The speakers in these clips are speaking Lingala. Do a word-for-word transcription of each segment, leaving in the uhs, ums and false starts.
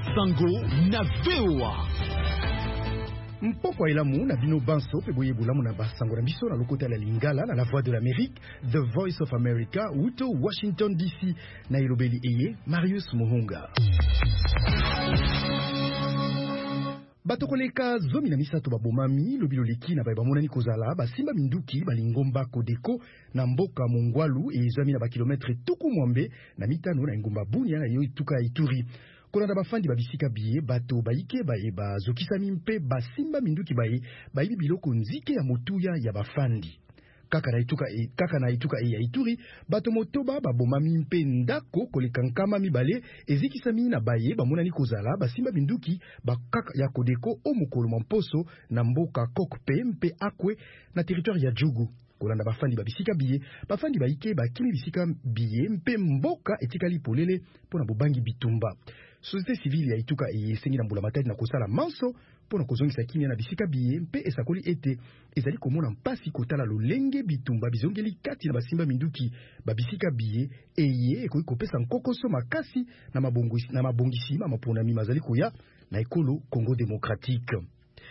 Sango na V O A. Mpoko elamu na bino banso pe boye bulamu na basango na biso na lokota la Lingala na la voix de l'Amérique, The Voice of America, Uto Washington D C na ilobeli eye Marius Muhunga. Batokoleka zomi na misato babomami lobilo leki na bamonani kozala basimba minduki balingomba kodeko na mboka Mongwalu e zomi na ba kilometre tuku mwambe na mitano na ngomba Bunia na yo ituka Ituri. Kolanda bafandi babisika biye bato baike baye bazokisami mpe basimba minduki baye bayibi biloko nzike ya motuya ya bafandi. Kaka na ituka e, kaka na ituka e ya Ituri bato motoba babomami mpe ndako koleka nkama mibale ezikisami na baye bamonani kozala basimba minduki bakaka ya kodeko o mokolo mposo na mboka Kokpe mpe Akwe na territoire ya Djugu. Kolanda bafandi babisika biye bafandi baike bakimi bisika biye mpe mboka etikali polele pona bobangi bitumba. Société civile ya ituka esengi na mbula matadi na kosala manso pona kozongisa kimia na bisika biye mpe esakoli ete ezali komona mpasi kotala lolenge bitumba bizongeli kati na basimba minduki babisika biye eye ekoki kopesa nkokoso makasi na mabongisi na mabongisi maponami mazali koya na ekolo Congo démocratique.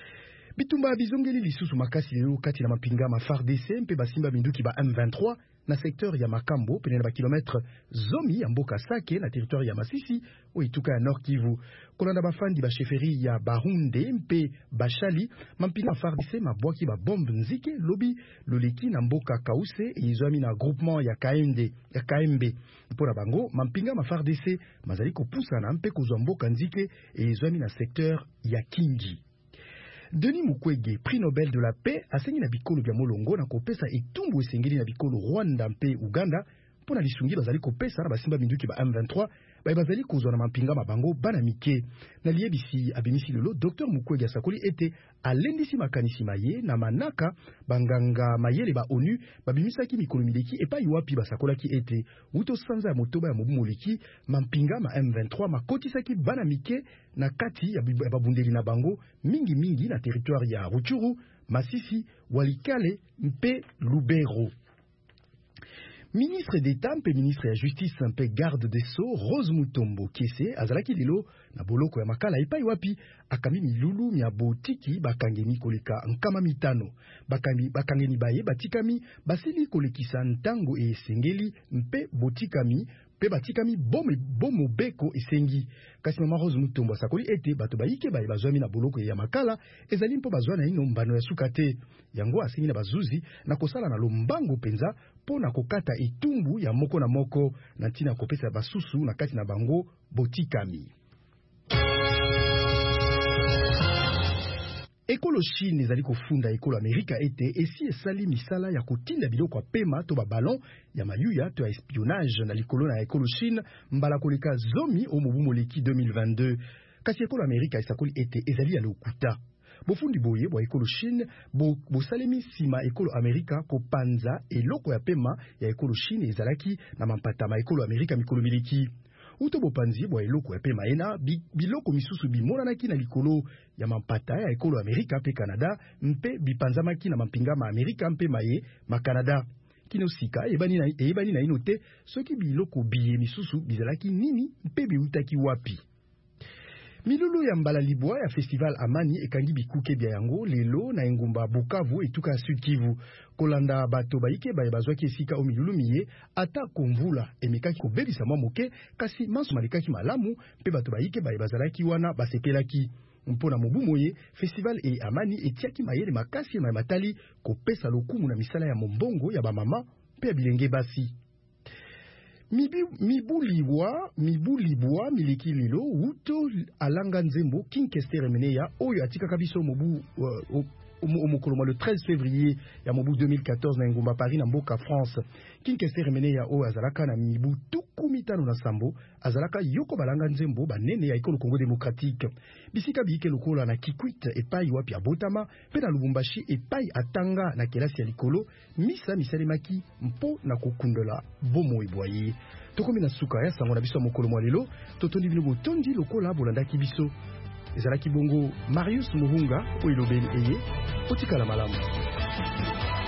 Bitumba bizongeli lisusu makasi lelo kati na mapinga ma F A R D C mpe basimba minduki ba M vingt-trois na secteur ya Makambo pene na ba kilometre zomi ya mboka Sake na territoire ya Masisi o ituka ya Nord Kivu. Kolanda bafandi ba chefferie ya Barunde mpe Bashali mampinga F A R D C mabwaki ba bombe nzike lobi loleki na mboka Kause e izwami na groupement ya Kaende ya Kaembe. Mpona bango mampinga ma F A R D C mazali kopusa na mpe kozwa mboka nzike e izwami na secteur ya Kingi. Denis Mukwege, prix Nobel de la paix, asengi na bikolo bya molongo na kopesa etumbu esengeli na bikolo Rwanda mpe Uganda pona lisungi bazali kopesa na basimba minduki ba M vingt-trois ba bazali kozwa na mampinga mabango bana mike na liebisi abimisi lelo Docteur Mukwege asakoli ete alendisi makanisi maye na manaka banganga mayele ba ONU babimisaki mikolo mileki epai wapi basakolaki ete uto sanza ya motoba ya mobumoleki mampinga ma M vingt-trois makotisaki bana mike na kati ya babundeli na bango mingi mingi na territoire ya Ruchuru, Masisi, Walikale mpe Lubero. Ministre d'État mpe ministre ya justice mpe garde des Sceaux Rose Mutombo Kese azalaki lelo na boloko ya makala epai wapi akami milulu mya botiki bakangeni koleka nkama mitano bakami bakangeni baye batikami basili kolekisa ntango e esengeli mpe botikami pe batikami bomo bomo beko esengi kasi mama Rose Mutombo sakoli ete bato bayike baye bazwami na boloko ya makala ezali mpo bazwa na ino mbano ya sukate yango asengi na bazuzi na kosala na lombango penza pona kokata etumbu ya moko na moko na ntina kopesa basusu na kati na bango botikami. Ekolo Chine ezali kofunda ekolo Amerika ete esi esali misala ya kotinda biloko pema to ba ballon ya mayuya to ya espionnage na likolo na ekolo Chine mbala koleka zomi o mobu moleki deux mille vingt-deux kasi ekolo Amerika esakoli ete ezali ya lokuta. Bofundi boye bo ekolo Chine bo bosalemi sima ekolo Amerika kopanza eloko ya pema ya ekolo Chine ezalaki na mampata ma ekolo Amerika mikolo miliki. Uto bopanzi bo eloko ya pema ena biloko misusu bimonanaki na likolo ya mampata ya ekolo Amerika pe Canada mpe bipanzamaki na mampinga ma Amerika mpe maye ma Canada. Kinosika ebani na ebani na inote soki biloko biye misusu bizalaki nini mpe biutaki wapi. Milulu ya mbala libwa ya festival Amani ekangi bikuke bya yango lelo na engumba Bukavu etuka Sud Kivu. Kolanda bato baike baye bazwaki esika o milulu miye ata konvula emekaki kobebisa mwa moke kasi manso malikaki malamu mpe bato baike baye bazalaki wana basepelaki. Mpona mobu moye festival e Amani etiaki mayele makasi ya matali kopesa lokumu na misala ya mombongo ya bamama mpe ya bilenge basi. Mibulibwa mibulibwa miliki lilo uto alanga nzembo Kinkester Meneya oyo atika kabiso mobu uh, Omokoloma le treize février ya mobu deux mille quatorze na ngomba Paris na mboka France. Kinkester Meneya oyo azalaka na mibu tuku mitano na sambo azalaka yoko balanga nzembo banene ya ekolo Congo démocratique. Bisika biike lokola na Kikwit epai wapi abotama pe na Lubumbashi epai atanga na kelasi ya likolo misa misalemaki mpo na kokundola bomo eboye. Tokomi na suka ya sango na biso mokolo mwa lelo totondi bino botondi lokola bolandaki biso. Ezalaki bongo Marius Muhunga oyo lobeli eye otikala malamu.